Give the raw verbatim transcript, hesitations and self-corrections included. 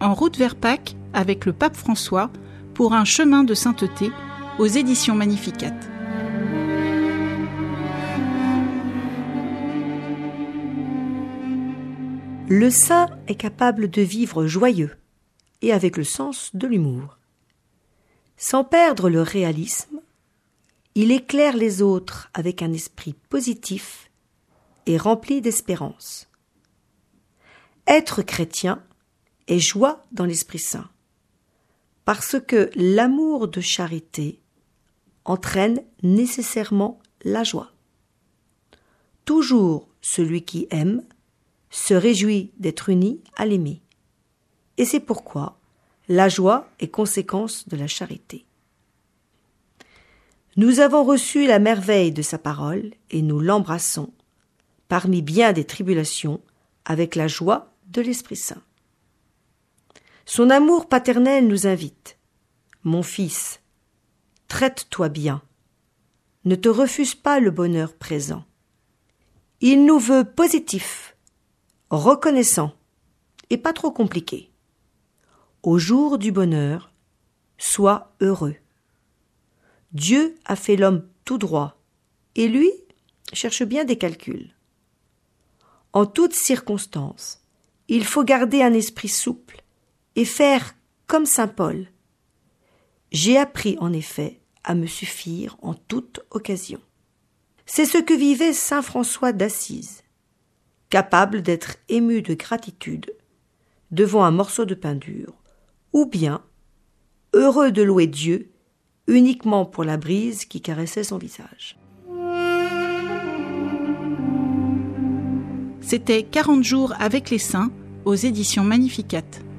En route vers Pâques avec le pape François pour un chemin de sainteté aux éditions Magnificat. Le saint est capable de vivre joyeux et avec le sens de l'humour. Sans perdre le réalisme, il éclaire les autres avec un esprit positif et rempli d'espérance. Être chrétien est joie dans l'Esprit Saint, parce que l'amour de charité entraîne nécessairement la joie. Toujours celui qui aime se réjouit d'être uni à l'aimer. Et c'est pourquoi la joie est conséquence de la charité. Nous avons reçu la merveille de sa parole et nous l'embrassons, parmi bien des tribulations, avec la joie de l'Esprit Saint. Son amour paternel nous invite. Mon fils, traite-toi bien. Ne te refuse pas le bonheur présent. Il nous veut positifs, reconnaissants et pas trop compliqués. Au jour du bonheur, sois heureux. Dieu a fait l'homme tout droit et lui cherche bien des calculs. En toutes circonstances, il faut garder un esprit souple et faire comme saint Paul. J'ai appris en effet à me suffire en toute occasion. C'est ce que vivait saint François d'Assise, capable d'être ému de gratitude devant un morceau de pain dur, ou bien heureux de louer Dieu uniquement pour la brise qui caressait son visage. C'était quarante jours avec les saints aux éditions Magnificat.